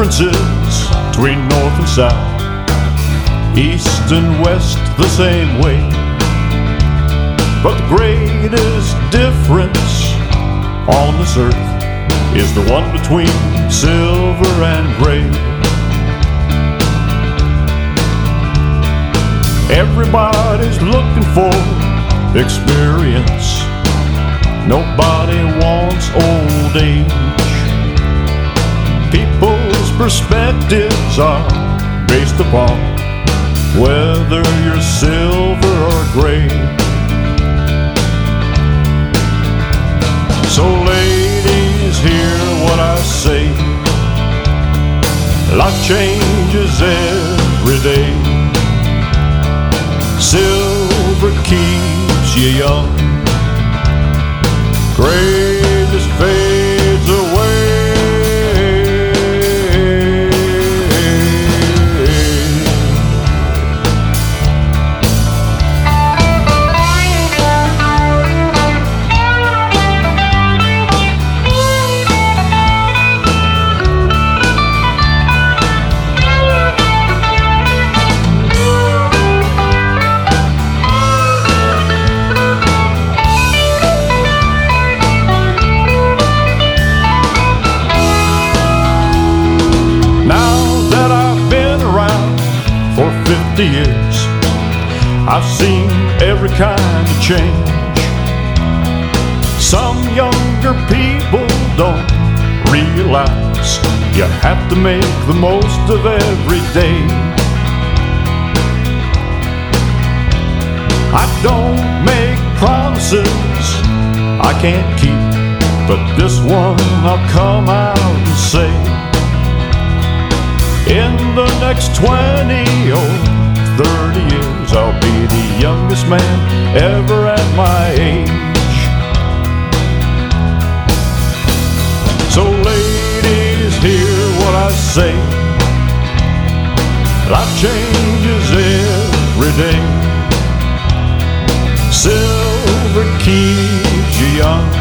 differences between north and south, east and west the same way. But the greatest difference on this earth is the one between silver and gray. Everybody's looking for experience. Nobody wants old age. People's perspectives are based upon whether you're silver or gray. So ladies, hear what I say. Life changes every day. Silver keeps you young. Gray just fades away. For 50 years, I've seen every kind of change. Some younger people don't realize you have to make the most of every day. I don't make promises I can't keep, but this one I'll come out and say. In the next 20 or 30 years, I'll be the youngest man ever at my age. So ladies, hear what I say. Life changes every day. Silver keeps you young.